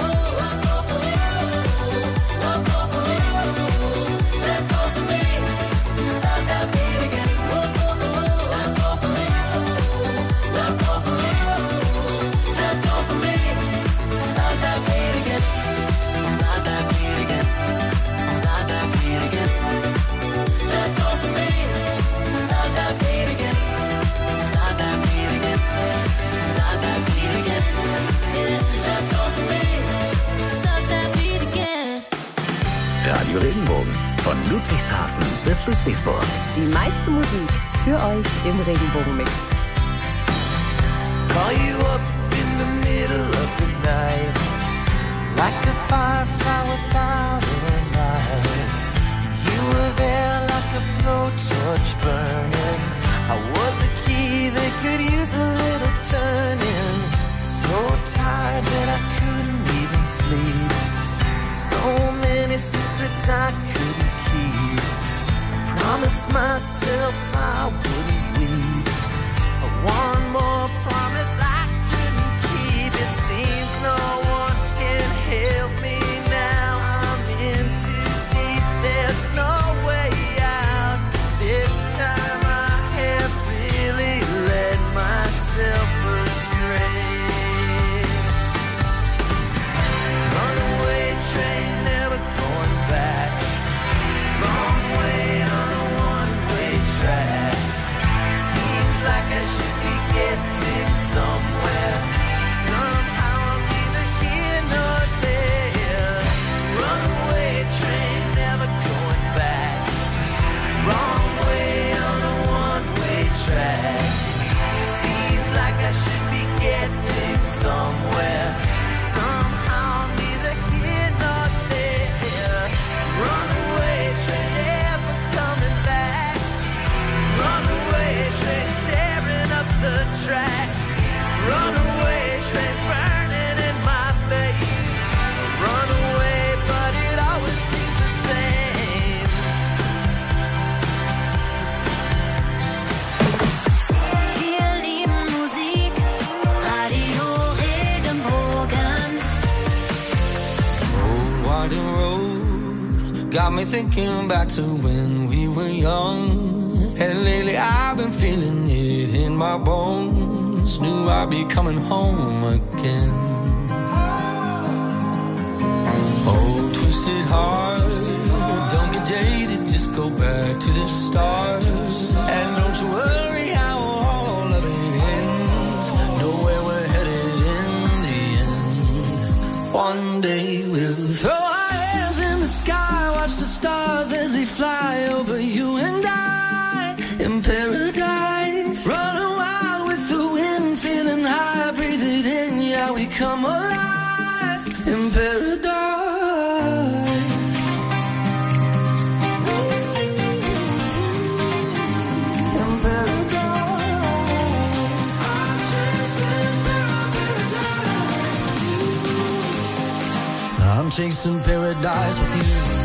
dopamine stop that beat again. Let dopamine, let dopamine stop that beat again. Stop that beat again. Stop that beat again. Let dopamine stop that beat again. Stop that beat again. Stop that beat again. Let dopamine stop that beat again. Radio Regenbogen. Von Ludwigshafen bis Ludwigsburg. Die meiste Musik für euch im Regenbogenmix. Call you up in the middle of the night, like a firefly without a light. You were there like a blowtorch burning. I was a key that could use a little turning. So tired that I couldn't even sleep. So many secrets I couldn't keep. I promised myself I wouldn't weep. One more somewhere. Somehow I'm neither here nor there. Runaway train, never going back. Wrong way on a one-way track. Seems like I should be getting somewhere. Somehow I'm neither here nor there. Runaway train, never coming back. Runaway train, tearing up the track. Runaway train, burning in my face. Runaway, but it always seems the same. Wir lieben Musik, Radio Regenbogen. Old winding road got me thinking back to when we were young. And lately I've been feeling it in my bones. Knew I'd be coming home again. Oh, twisted heart, don't get jaded, just go back to the start. And don't you worry how all of it ends. Know where we're headed in the end. One day we'll throw our hands in the sky, watch the stars as they fly over you and I. In paradise, running wild with the wind, feeling high, breathe it in, yeah, we come alive in paradise. In paradise. I'm chasing paradise with you.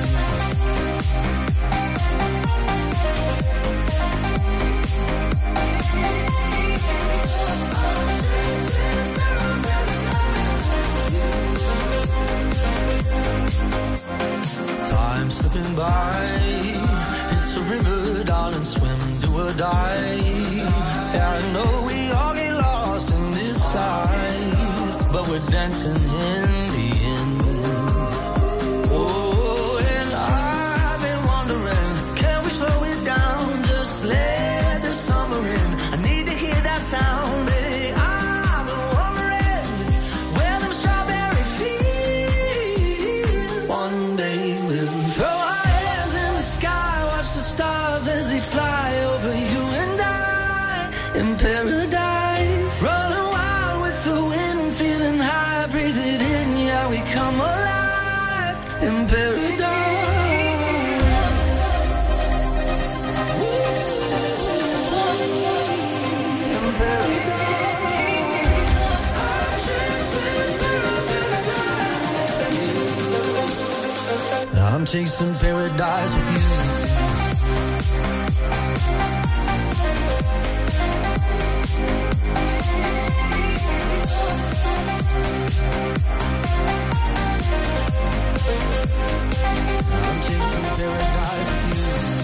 Time slipping by, it's a river, darling, swim, do or die. Yeah, I know we all get lost in this side, but we're dancing in the end. Oh, and I've been wondering, can we slow it down, just let the summer in. I need to hear that sound, baby. I've been wondering where them strawberry fields. One day we'll throw our hands in the sky, watch the stars as they fly over you and I in paradise. Running wild with the wind, feeling high, breathe it in, yeah, we come alive in paradise. In paradise. I'm chasing paradise with you. I'm chasing paradise with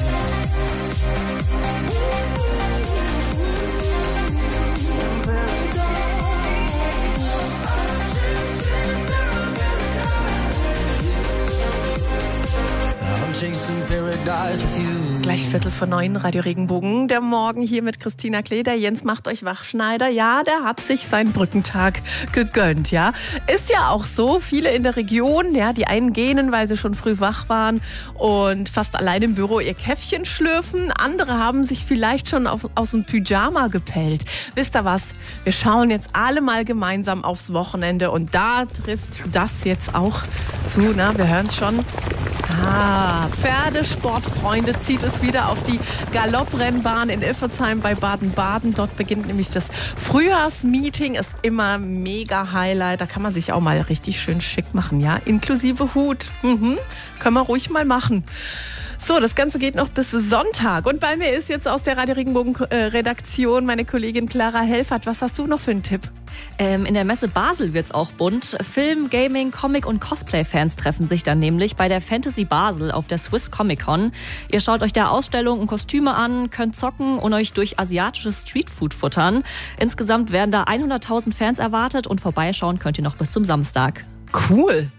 I'm chasing paradise with you. Gleich Viertel vor neun, Radio Regenbogen. Der Morgen hier mit Christina Kleder. Jens macht euch wach, Schneider. Ja, der hat sich seinen Brückentag gegönnt, ja. Ist ja auch so, viele in der Region, ja, die einen gähnen, weil sie schon früh wach waren und fast allein im Büro ihr Käffchen schlürfen. Andere haben sich vielleicht schon auf, aus dem Pyjama gepellt. Wisst ihr was? Wir schauen jetzt alle mal gemeinsam aufs Wochenende und da trifft das jetzt auch zu, na, wir hören es schon. Ah, Pferdesportfreunde zieht es wieder auf die Galopprennbahn in Iffertsheim bei Baden-Baden. Dort beginnt nämlich das Frühjahrsmeeting. Ist immer mega Highlight. Da kann man sich auch mal richtig schön schick machen, ja? Inklusive Hut. Mhm. Können wir ruhig mal machen. So, das Ganze geht noch bis Sonntag. Und bei mir ist jetzt aus der Radio Regenbogen-Redaktion meine Kollegin Clara Helfert. Was hast du noch für einen Tipp? Ähm, in der Messe Basel wird's auch bunt. Film, Gaming, Comic und Cosplay-Fans treffen sich dann nämlich bei der Fantasy Basel auf der Swiss Comic Con. Ihr schaut euch da Ausstellungen und Kostüme an, könnt zocken und euch durch asiatisches Streetfood futtern. Insgesamt werden da hunderttausend Fans erwartet und vorbeischauen könnt ihr noch bis zum Samstag. Cool.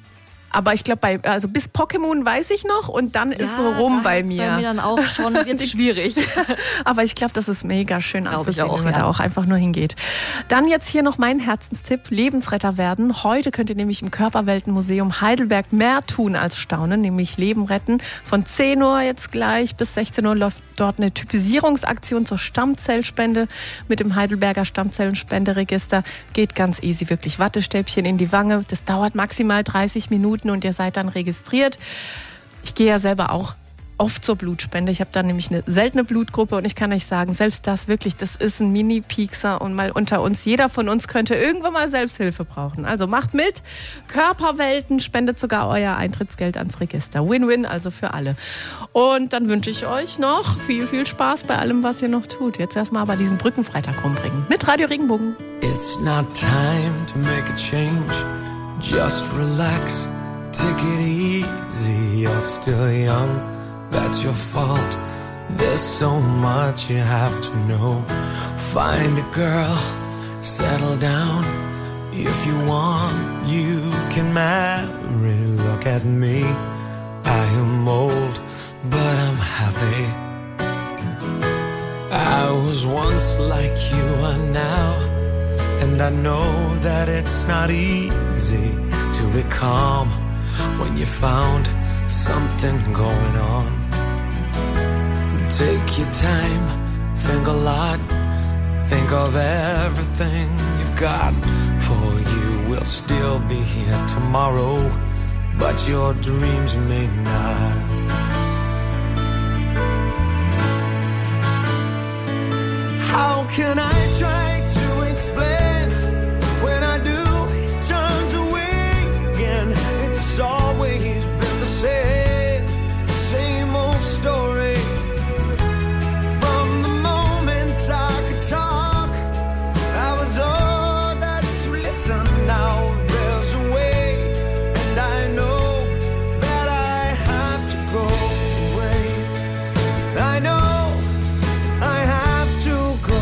Aber ich glaube, bei also bis Pokémon weiß ich noch und dann ist Ja, so rum da bei hört's mir. bei mir dann auch schon wird's schwierig. Aber ich glaube, das ist mega schön Glaub anzusehen, ich auch, wenn man ja. da auch einfach nur hingeht. Dann jetzt hier noch mein Herzenstipp, Lebensretter werden. Heute könnt ihr nämlich im Körperweltenmuseum Heidelberg mehr tun als staunen, nämlich Leben retten. Von zehn Uhr jetzt gleich bis sechzehn Uhr läuft dort eine Typisierungsaktion zur Stammzellspende mit dem Heidelberger Stammzellenspenderegister. Geht ganz easy, wirklich Wattestäbchen in die Wange. Das dauert maximal dreißig Minuten und ihr seid dann registriert. Ich gehe ja selber auch oft zur Blutspende. Ich habe da nämlich eine seltene Blutgruppe und ich kann euch sagen, selbst das wirklich, das ist ein Mini-Piekser und mal unter uns. Jeder von uns könnte irgendwann mal Selbsthilfe brauchen. Also macht mit. Körperwelten spendet sogar euer Eintrittsgeld ans Register. Win-win, also für alle. Und dann wünsche ich euch noch viel, viel Spaß bei allem, was ihr noch tut. Jetzt erstmal aber diesen Brückenfreitag rumbringen. Mit Radio Regenbogen. It's not time to make a change. Just relax, take it easy. You're still young, that's your fault. There's so much you have to know. Find a girl, settle down. If you want, you can marry. Look at me, I am old, but I'm happy. I was once like you are now, and I know that it's not easy to be calm when you found something going on. Take your time, think a lot, think of everything you've got. For you will still be here tomorrow, but your dreams may not. How can I try to explain when I do, it turns away again? It's always been the same, same old story. From the moment I could talk, I was ordered to listen. Now there's a way, and I know that I have to go away. I know I have to go.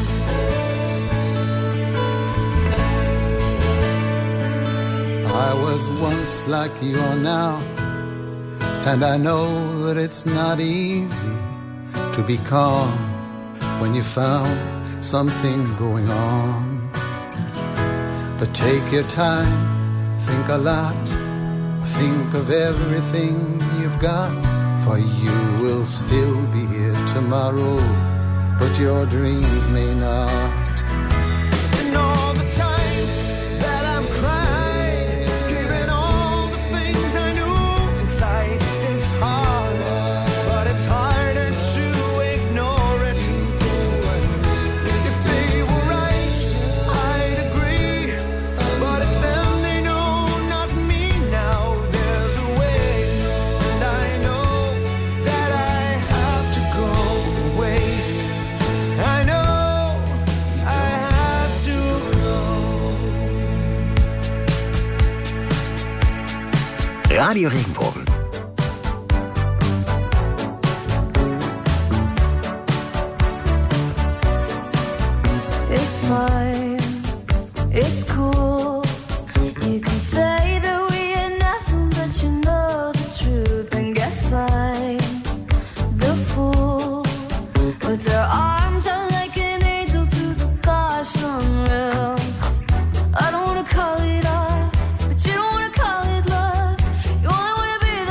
I was once like you are now, and I know that it's not easy to be calm when you found something going on. But take your time, think a lot, think of everything you've got, for you will still be here tomorrow, but your dreams may not. And all the times that I'm crying, giving all the things I knew inside, it's hard, but it's harder to ignore it. If they were right, I'd agree, but it's them they know, not me. Now there's a way, and I know that I have to go away. I know I have to go. Radio Regenbogen. It's fine, it's cool. You can say that we are nothing, but you know the truth. And guess I'm the fool with their arms out like an angel through the gosh unreal. I don't wanna call it off, but you don't wanna call it love. You only wanna be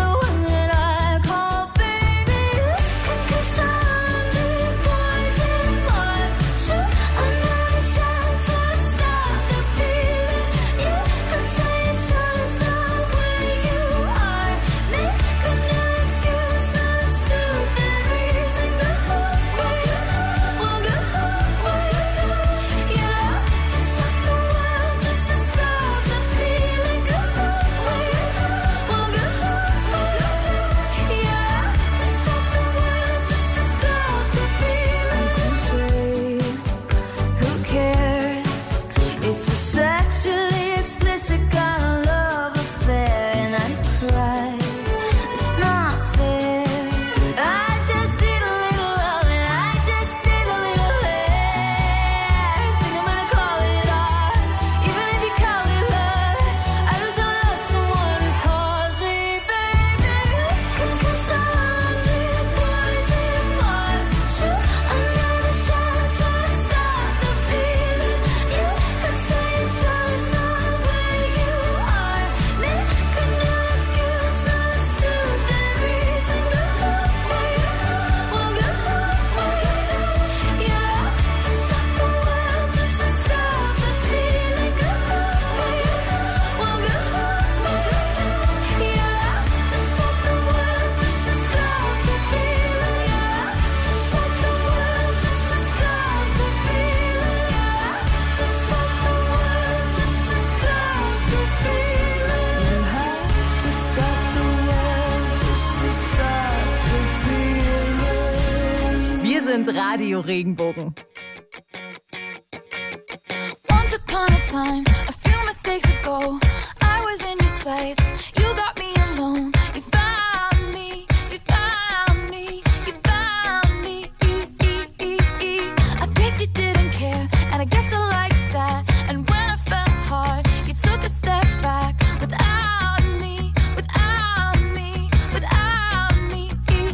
sind Radio Regenbogen. Once upon a time, a few mistakes ago, I was in your sights. You got me alone. You found me. You found me. You found me. I guess you didn't care, and I guess I liked that. And when I fell hard, you took a step back without me, without me, without me.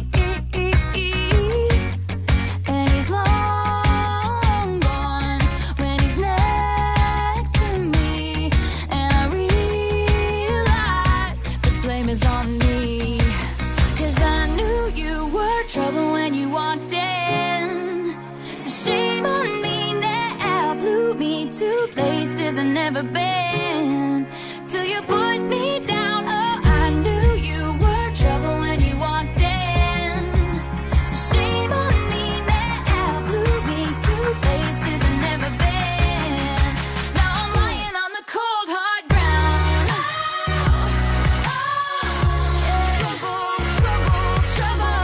And he's long gone when he's next to me. And I realize the blame is on me. 'Cause I knew you were trouble when you walked in. So shame on me now, blew me to places I've never been. Till you put me down, oh, I knew you were trouble when you walked in. So shame on me now, blew me to places I've never been. Now I'm lying on the cold hard ground. Trouble, trouble, trouble.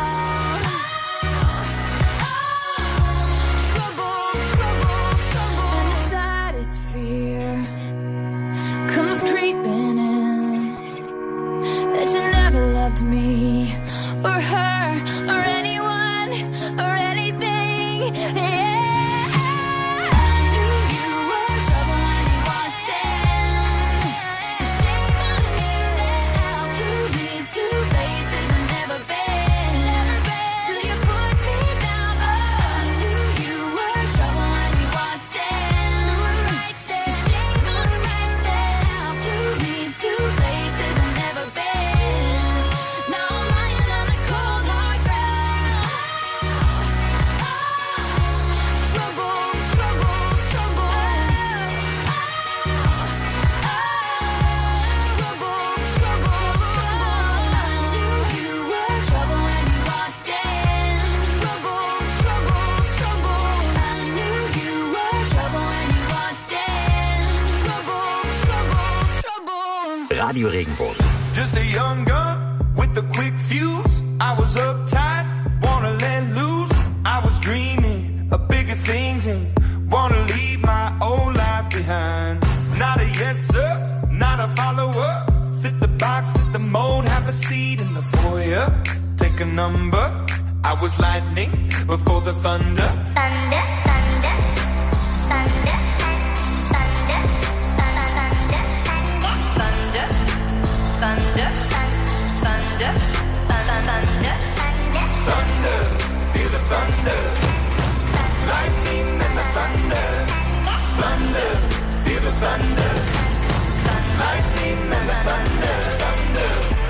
Trouble, trouble, trouble. And the saddest fear comes creeping in, that you never loved me or her or anyone or anything. Yeah, I knew you were trouble when you walked in. So shame on me now, blew me to places I've never been. Till you put me down, oh, I knew you were trouble when you walked in. So shame on me now, blew me to places I've never been. Now I'm lying on the cold hard ground. Trouble, trouble, trouble. Trouble, trouble, trouble. I knew you were trouble when you walked in. Trouble, trouble, trouble. I knew you were trouble when you walked in. Trouble, trouble, trouble. Radio Regenbogen. Just a young gun with a quick fuse. I was uptight, wanna let loose. I was dreaming of bigger things and wanna leave my old life behind. Not a yes sir, not a follower. Fit the box, fit the mold, have a seat in the foyer. Take a number. I was lightning before the thunder. Thunder, thunder, thunder, thunder, thunder, thunder, thunder, thunder, Thunder, feel the thunder. Lightning and the thunder. Thunder, feel the thunder. Lightning and the thunder. Thunder.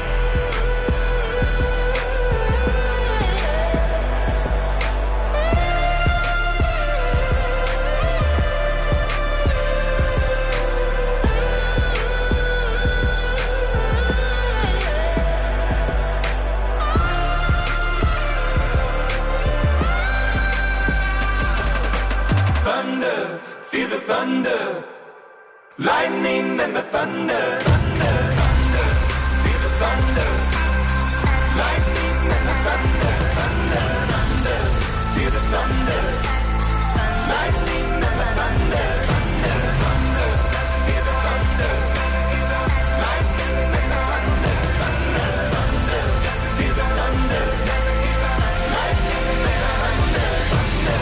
Thunder, feel the thunder. Lightning and the thunder. Thunder, thunder, feel the thunder. Lightning and the thunder. Thunder, thunder, feel the thunder. Lightning and the thunder. Thunder, thunder, feel the thunder. Lightning and the thunder. Thunder, thunder, feel the thunder. Lightning and the thunder. Thunder.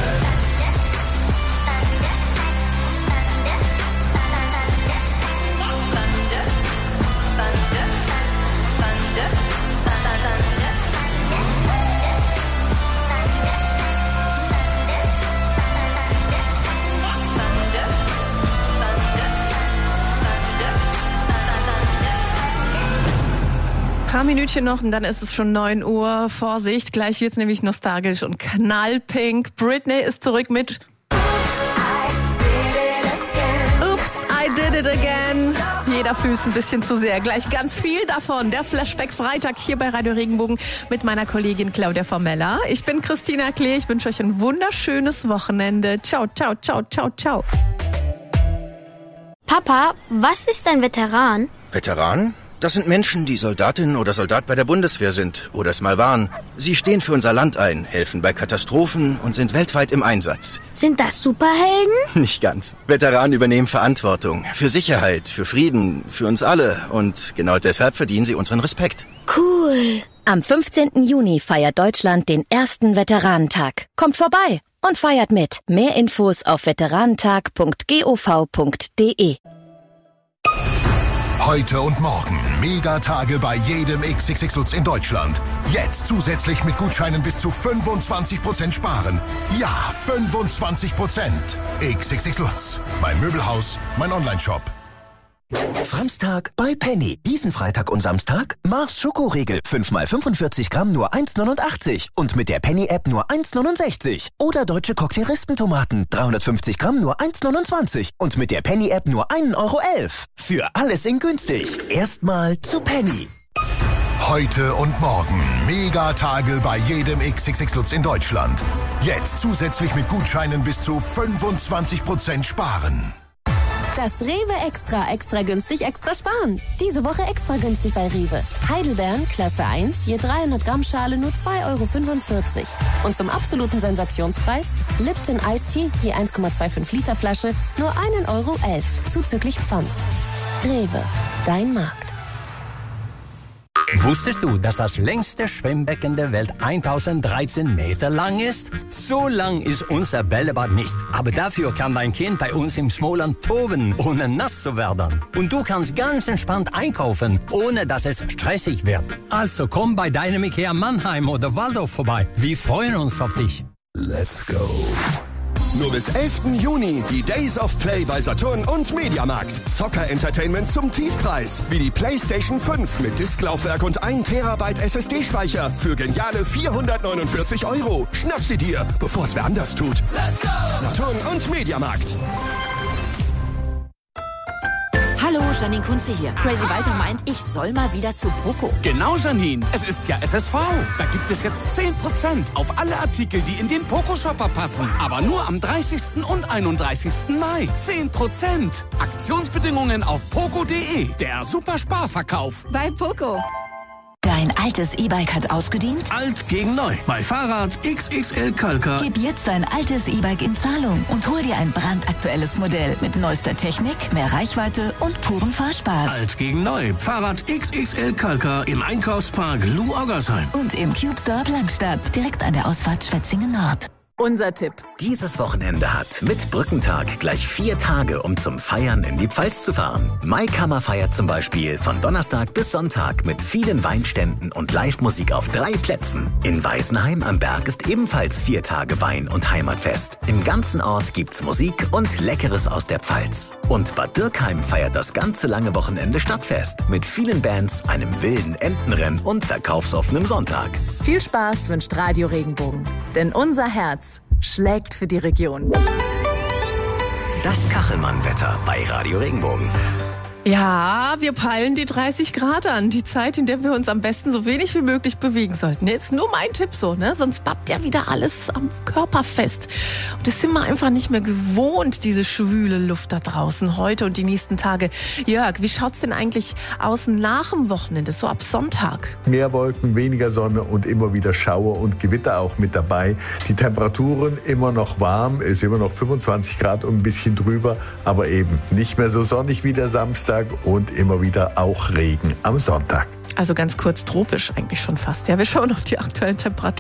Paar Minütchen noch und dann ist es schon neun Uhr. Vorsicht, gleich wird's nämlich nostalgisch und knallpink. Britney ist zurück mit Oops, I did it again. Jeder fühlt's ein bisschen zu sehr. Gleich ganz viel davon. Der Flashback Freitag hier bei Radio Regenbogen mit meiner Kollegin Claudia Formella. Ich bin Christina Klee. Ich wünsche euch ein wunderschönes Wochenende. Ciao, ciao, ciao, ciao, ciao. Papa, was ist ein Veteran? Veteran? Das sind Menschen, die Soldatin oder Soldat bei der Bundeswehr sind oder es mal waren. Sie stehen für unser Land ein, helfen bei Katastrophen und sind weltweit im Einsatz. Sind das Superhelden? Nicht ganz. Veteranen übernehmen Verantwortung für Sicherheit, für Frieden, für uns alle. Und genau deshalb verdienen sie unseren Respekt. Cool. Am fünfzehnten Juni feiert Deutschland den ersten Veteranentag. Kommt vorbei und feiert mit. Mehr Infos auf veteranentag punkt gov punkt de. Heute und morgen Megatage bei jedem X X X Lutz in Deutschland. Jetzt zusätzlich mit Gutscheinen bis zu fünfundzwanzig Prozent sparen. Ja, fünfundzwanzig Prozent. X X X Lutz. Mein Möbelhaus, mein Onlineshop. Framstag bei Penny. Diesen Freitag und Samstag Mars Schokoriegel. fünf mal fünfundvierzig Gramm nur eins neunundachtzig. Und mit der Penny-App nur eins neunundsechzig. Oder deutsche Cocktail-Rispentomaten. dreihundertfünfzig Gramm nur eins neunundzwanzig. Und mit der Penny-App nur ein Euro elf. Für alles in günstig. Erstmal zu Penny. Heute und morgen Megatage bei jedem X X X Lutz in Deutschland. Jetzt zusätzlich mit Gutscheinen bis zu fünfundzwanzig Prozent sparen. Das Rewe Extra, extra günstig, extra sparen. Diese Woche extra günstig bei Rewe. Heidelbeeren, Klasse eins, je dreihundert Gramm Schale nur zwei Euro fünfundvierzig. Und zum absoluten Sensationspreis Lipton Iced Tea, je eins Komma fünfundzwanzig Liter Flasche, nur ein Euro elf, zuzüglich Pfand. Rewe, dein Markt. Wusstest du, dass das längste Schwimmbecken der Welt tausenddreizehn Meter lang ist? So lang ist unser Bällebad nicht. Aber dafür kann dein Kind bei uns im Smoland toben, ohne nass zu werden. Und du kannst ganz entspannt einkaufen, ohne dass es stressig wird. Also komm bei deinem Ikea Mannheim oder Waldorf vorbei. Wir freuen uns auf dich. Let's go. Nur bis elften Juni die Days of Play bei Saturn und Mediamarkt. Zocker-Entertainment zum Tiefpreis. Wie die PlayStation fünf mit Disklaufwerk und ein Terabyte S S D-Speicher für geniale vierhundertneunundvierzig Euro. Schnapp sie dir, bevor es wer anders tut. Let's go! Saturn und Mediamarkt. Hallo, Janine Kunze hier. Crazy Walter meint, ich soll mal wieder zu Poco. Genau, Janine. Es ist ja S S V. Da gibt es jetzt zehn Prozent auf alle Artikel, die in den Poco-Shopper passen. Aber nur am dreißigsten und einunddreißigsten Mai. zehn Prozent. Aktionsbedingungen auf poco punkt de. Der Supersparverkauf. Bei Poco. Dein altes E-Bike hat ausgedient? Alt gegen neu. Bei Fahrrad X X L Kalka. Gib jetzt dein altes E-Bike in Zahlung und hol dir ein brandaktuelles Modell mit neuester Technik, mehr Reichweite und purem Fahrspaß. Alt gegen neu. Fahrrad X X L Kalka im Einkaufspark Lou Oggersheim. Und im Cube Store Langstadt, direkt an der Ausfahrt Schwetzingen Nord. Unser Tipp. Dieses Wochenende hat mit Brückentag gleich vier Tage, um zum Feiern in die Pfalz zu fahren. Maikammer feiert zum Beispiel von Donnerstag bis Sonntag mit vielen Weinständen und Live-Musik auf drei Plätzen. In Weißenheim am Berg ist ebenfalls vier Tage Wein- und Heimatfest. Im ganzen Ort gibt's Musik und Leckeres aus der Pfalz. Und Bad Dürkheim feiert das ganze lange Wochenende Stadtfest mit vielen Bands, einem wilden Entenrennen und verkaufsoffenem Sonntag. Viel Spaß wünscht Radio Regenbogen. Denn unser Herz schlägt für die Region. Das Kachelmann-Wetter bei Radio Regenbogen. Ja, wir peilen die dreißig Grad an. Die Zeit, in der wir uns am besten so wenig wie möglich bewegen sollten. Jetzt nur mein Tipp so, ne? Sonst babbt ja wieder alles am Körper fest. Und das sind wir einfach nicht mehr gewohnt, diese schwüle Luft da draußen heute und die nächsten Tage. Jörg, wie schaut's denn eigentlich aus nach dem Wochenende, so ab Sonntag? Mehr Wolken, weniger Sonne und immer wieder Schauer und Gewitter auch mit dabei. Die Temperaturen immer noch warm, ist immer noch fünfundzwanzig Grad und ein bisschen drüber, aber eben nicht mehr so sonnig wie der Samstag. Und immer wieder auch Regen am Sonntag. Also ganz kurz tropisch eigentlich schon fast. Ja, wir schauen auf die aktuellen Temperaturen.